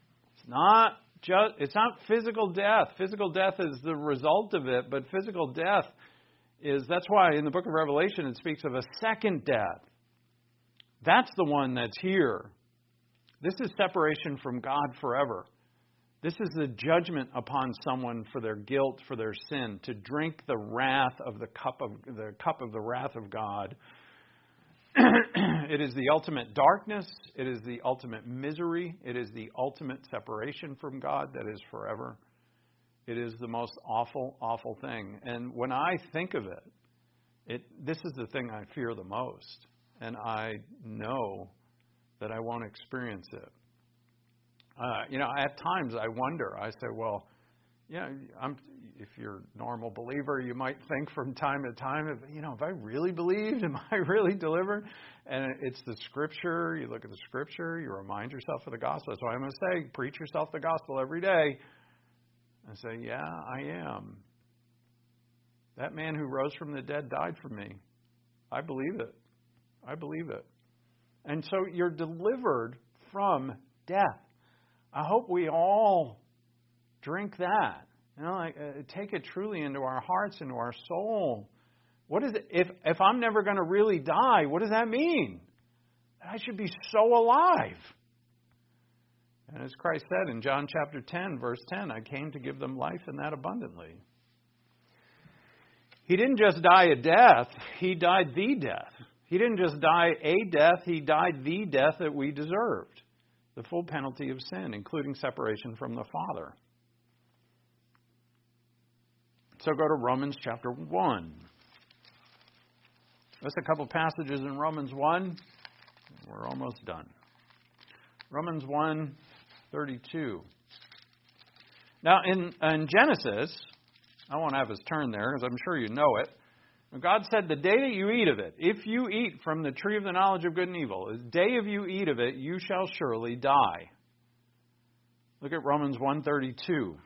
it's not physical death. Physical death is the result of it, but physical death that's why in the book of Revelation it speaks of a second death. That's the one that's here. This is separation from God forever. This is the judgment upon someone for their guilt, for their sin, to drink the wrath of the cup of the wrath of God. It is the ultimate darkness. It is the ultimate misery. It is the ultimate separation from God that is forever. It is the most awful, awful thing. And when I think of it, this is the thing I fear the most. And I know that I won't experience it. At times I wonder. I say, well, if you're a normal believer, you might think from time to time, have I really believed? Am I really delivered? And it's the Scripture. You look at the Scripture. You remind yourself of the gospel. That's why I'm going to say, preach yourself the gospel every day. And say, yeah, I am. That man who rose from the dead died for me. I believe it. I believe it. And so you're delivered from death. I hope we all drink that. Take it truly into our hearts, into our soul. What is it? If I'm never going to really die, what does that mean? I should be so alive. And as Christ said in John chapter 10, verse 10, I came to give them life and that abundantly. He didn't just die a death, He died the death. He didn't just die a death, He died the death that we deserved. The full penalty of sin, including separation from the Father. So go to Romans chapter 1. Just a couple passages in Romans 1. We're almost done. Romans 1:32. Now in Genesis, I won't have us turn there because I'm sure you know it. God said, the day that you eat of it, if you eat from the tree of the knowledge of good and evil, the day of you eat of it, you shall surely die. Look at Romans 1:32.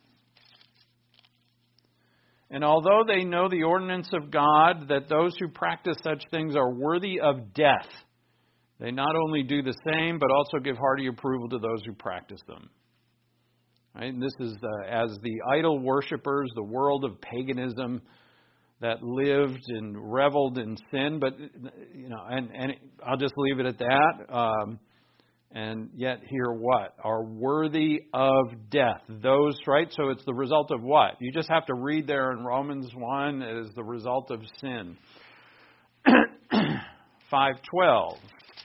And although they know the ordinance of God, that those who practice such things are worthy of death, they not only do the same, but also give hearty approval to those who practice them. Right? And this is as the idol worshippers, the world of paganism that lived and reveled in sin. But and I'll just leave it at that. And yet here what? Are worthy of death. Those, right? So it's the result of what? You just have to read there in Romans 1 as the result of sin. 5:12.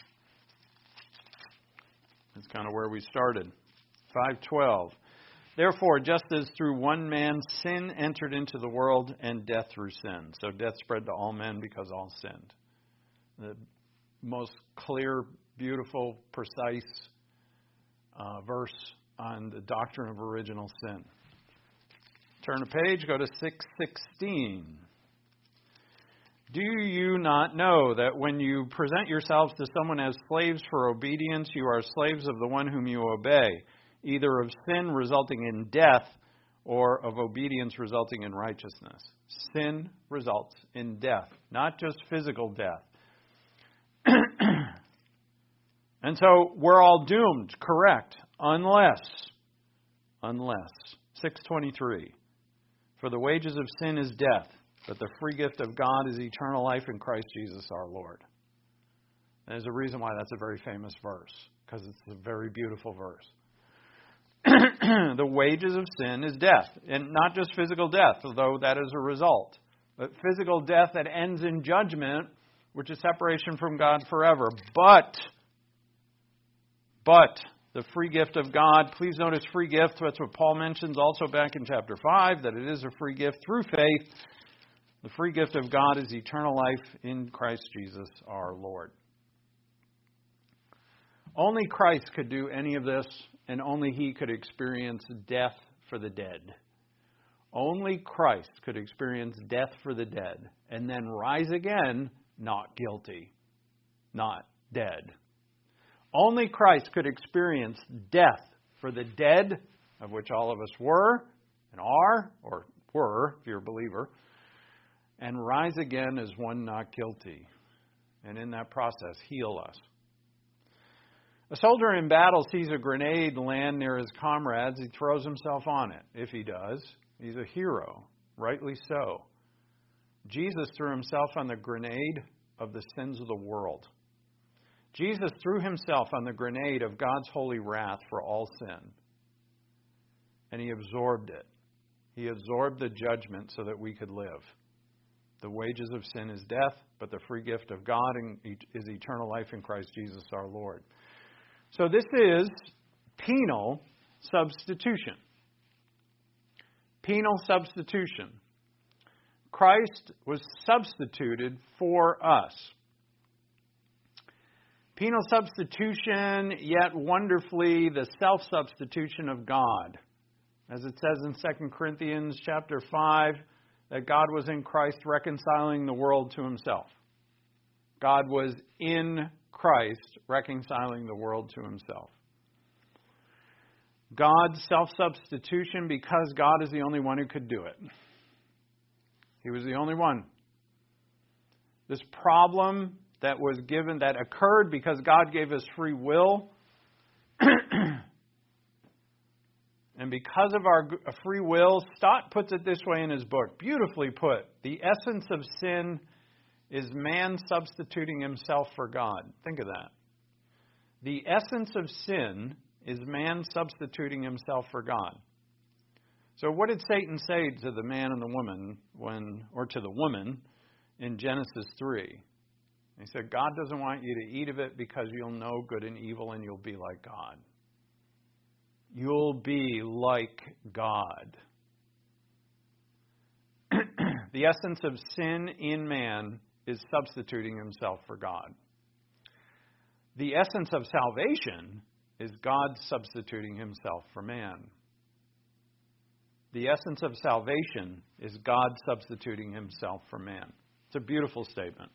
That's kind of where we started. 5:12. Therefore, just as through one man sin entered into the world, and death through sin. So death spread to all men because all sinned. The most clear, beautiful, precise verse on the doctrine of original sin. Turn a page, go to 6:16. Do you not know that when you present yourselves to someone as slaves for obedience, you are slaves of the one whom you obey, either of sin resulting in death or of obedience resulting in righteousness? Sin results in death, not just physical death. And so we're all doomed, correct, unless 6:23. For the wages of sin is death, but the free gift of God is eternal life in Christ Jesus our Lord. And there's a reason why that's a very famous verse, because it's a very beautiful verse. The wages of sin is death, and not just physical death, although that is a result, but physical death that ends in judgment, which is separation from God forever. But the free gift of God, please notice free gift, that's what Paul mentions also back in chapter 5, that it is a free gift through faith. The free gift of God is eternal life in Christ Jesus our Lord. Only Christ could do any of this, and only He could experience death for the dead. Only Christ could experience death for the dead, and then rise again, not guilty, not dead. Only Christ could experience death for the dead, of which all of us were and are, or were, if you're a believer, and rise again as one not guilty. And in that process, heal us. A soldier in battle sees a grenade land near his comrades. He throws himself on it. If he does, he's a hero, rightly so. Jesus threw himself on the grenade of the sins of the world. Jesus threw himself on the grenade of God's holy wrath for all sin. And he absorbed it. He absorbed the judgment so that we could live. The wages of sin is death, but the free gift of God is eternal life in Christ Jesus our Lord. So this is penal substitution. Penal substitution. Christ was substituted for us. Penal substitution, yet wonderfully the self-substitution of God As it says in 2 Corinthians chapter 5, that God was in Christ reconciling the world to himself. God was in Christ reconciling the world to himself. God's self-substitution, because God is the only one who could do it. He was the only one. This problem that occurred because God gave us free will, and because of our free will, Stott puts it this way in his book, beautifully put. The essence of sin is man substituting himself for God. Think of that. The essence of sin is man substituting himself for God. So what did Satan say to the man and the woman or to the woman in Genesis 3? He said, God doesn't want you to eat of it because you'll know good and evil and you'll be like God. You'll be like God. The essence of sin in man is substituting himself for God. The essence of salvation is God substituting himself for man. The essence of salvation is God substituting himself for man. It's a beautiful statement.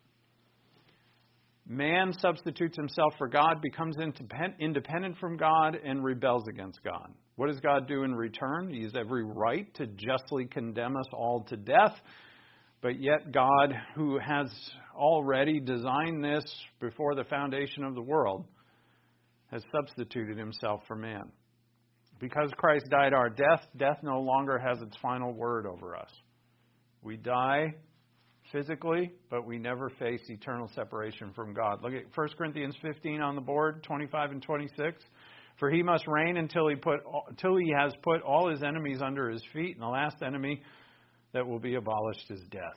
Man substitutes himself for God, becomes independent from God, and rebels against God. What does God do in return? He has every right to justly condemn us all to death. But yet God, who has already designed this before the foundation of the world, has substituted himself for man. Because Christ died our death, death no longer has its final word over us. We die physically, but we never face eternal separation from God. Look at 1 Corinthians 15 on the board, 25 and 26. For he must reign until he has put all his enemies under his feet, and the last enemy that will be abolished is death.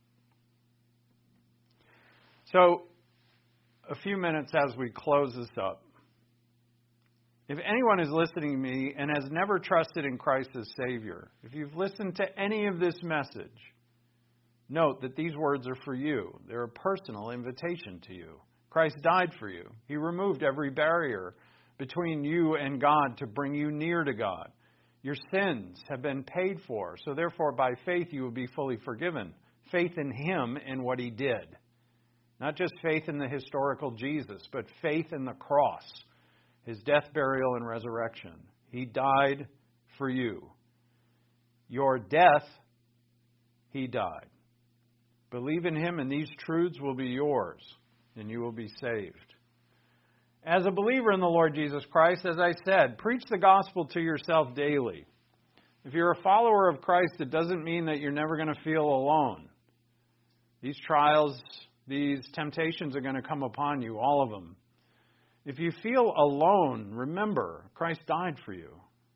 So, a few minutes as we close this up. If anyone is listening to me and has never trusted in Christ as Savior, if you've listened to any of this message, note that these words are for you. They're a personal invitation to you. Christ died for you. He removed every barrier between you and God to bring you near to God. Your sins have been paid for, so therefore by faith you will be fully forgiven. Faith in Him and what He did. Not just faith in the historical Jesus, but faith in the cross, His death, burial, and resurrection. He died for you. Your death, He died. Believe in Him and these truths will be yours, and you will be saved. As a believer in the Lord Jesus Christ, as I said, preach the gospel to yourself daily. If you're a follower of Christ, it doesn't mean that you're never going to feel alone. These trials, these temptations are going to come upon you, all of them. If you feel alone, remember, Christ died for you.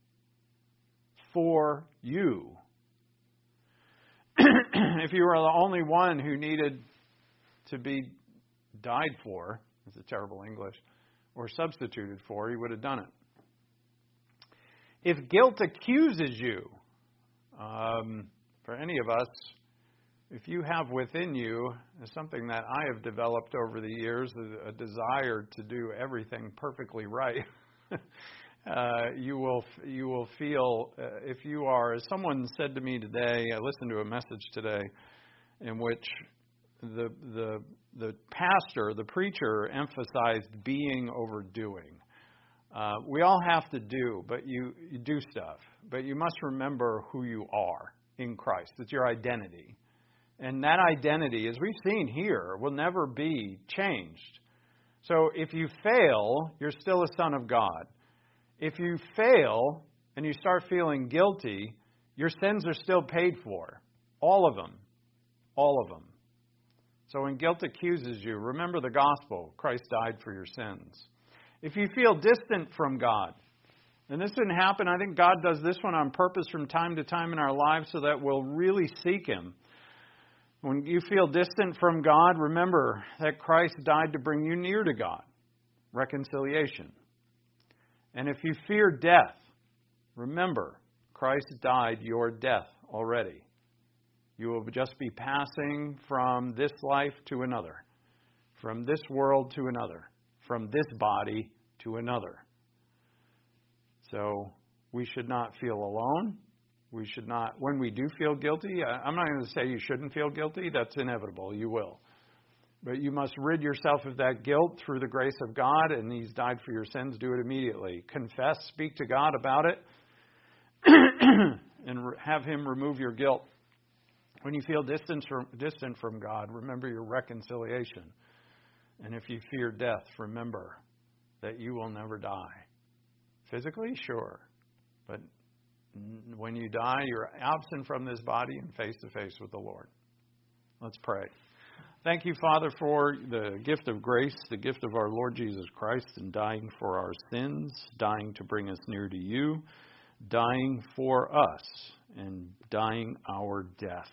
For you. If you were the only one who needed to be died for, it's a terrible English, or substituted for, He would have done it. If guilt accuses you, for any of us, if you have within you something that I have developed over the years, a desire to do everything perfectly right, you will feel, if you are, as someone said to me today, I listened to a message today in which the pastor, the preacher, emphasized being over doing. We all have to do, but you do stuff. But you must remember who you are in Christ. It's your identity. And that identity, as we've seen here, will never be changed. So if you fail, you're still a son of God. If you fail and you start feeling guilty, your sins are still paid for. All of them. All of them. So when guilt accuses you, remember the gospel. Christ died for your sins. If you feel distant from God, and this didn't happen, I think God does this one on purpose from time to time in our lives so that we'll really seek Him. When you feel distant from God, remember that Christ died to bring you near to God. Reconciliation. And if you fear death, remember Christ died your death already. You will just be passing from this life to another, from this world to another, from this body to another. So We should not feel alone. We should not, when we do feel guilty, I'm not going to say you shouldn't feel guilty. That's inevitable. You will. But you must rid yourself of that guilt through the grace of God, and He's died for your sins. Do it immediately. Confess, speak to God about it, and have Him remove your guilt. When you feel distant from God, remember your reconciliation. And if you fear death, remember that you will never die. Physically, sure. But when you die, you're absent from this body and face to face with the Lord. Let's pray. Thank you, Father, for the gift of grace, the gift of our Lord Jesus Christ in dying for our sins, dying to bring us near to you, dying for us, and dying our death.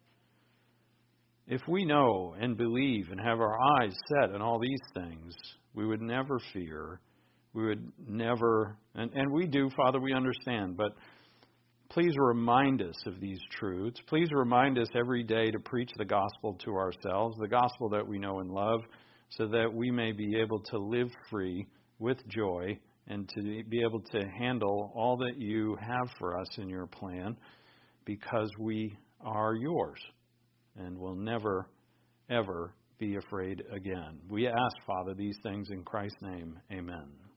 If we know and believe and have our eyes set on all these things, we would never fear. We would never, and we do, Father, we understand, but please remind us of these truths. Please remind us every day to preach the gospel to ourselves, the gospel that we know and love, so that we may be able to live free with joy and to be able to handle all that you have for us in your plan, because we are yours and will never, ever be afraid again. We ask, Father, these things in Christ's name. Amen.